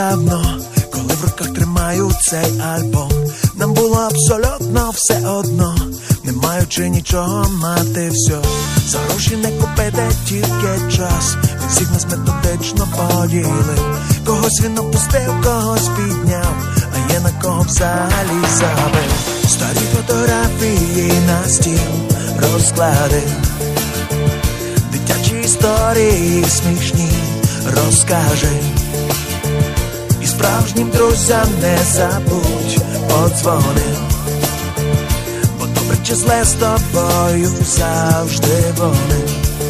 давно, коли в руках тримаю цей альбом, нам було абсолютно все одно, не маючи нічого мати все. За гроші не купити тільки час, він всіх нас методично поділив. Когось він опустив, когось підняв, а є на кого взагалі забив. Старі фотографії на стіл розкладив, дитячі історії смішні розкаже. І справжнім друзям не забудь подзвони, бо добре чи зле з тобою завжди вони.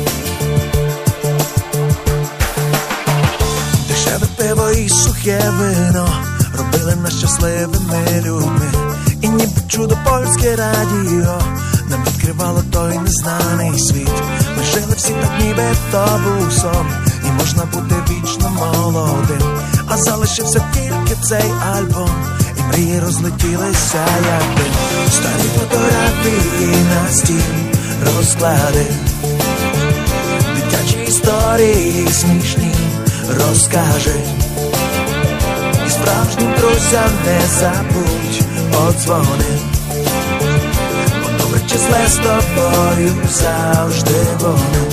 Дешеве пиво і сухе вино робили нас щасливими людьми. І ніби чудо польське радіо нам відкривало той незнаний світ. Ми жили всі так, ніби то був сон, і можна бути вічно молодим. А залишився тільки цей альбом, і мрії розлетілися як дим. Старі фотографії на стіл розклади, дитячі історії смішні розкаже. І справжнім друзям не забудь подзвони, бо добре чи зле з тобою завжди вони.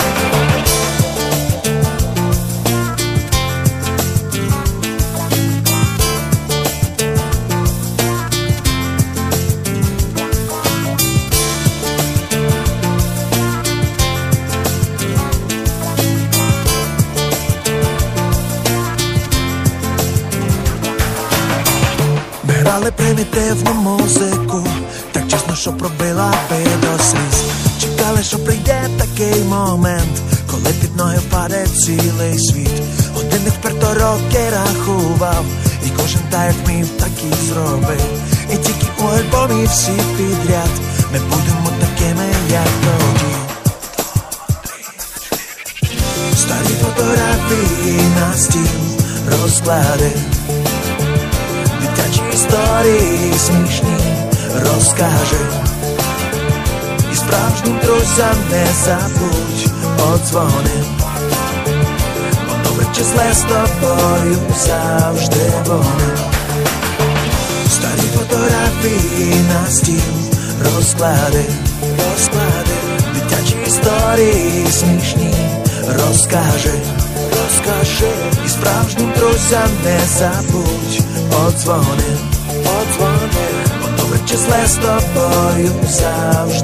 Грали примітивну музику, так чесно, що пробила би до сліз. Чекали, що прийде такий момент, коли під ноги впаде цілий світ. Годинник вперто роки рахував, і кожен так як вмів, так і зробив. І тільки у альбомі всі підряд ми будемо такими, як тоді. Старі фотографії на стіл розклади, дитячі історії смішні розкаже. І справжнім друзям не забудь подзвони, бо добре чи зле з тобою завжди вони. Старі фотографії на стіл розклади, дитячі історії смішні розкаже. І справжнім друзям не забудь подзвони, бо добре чи зле з тобою завжди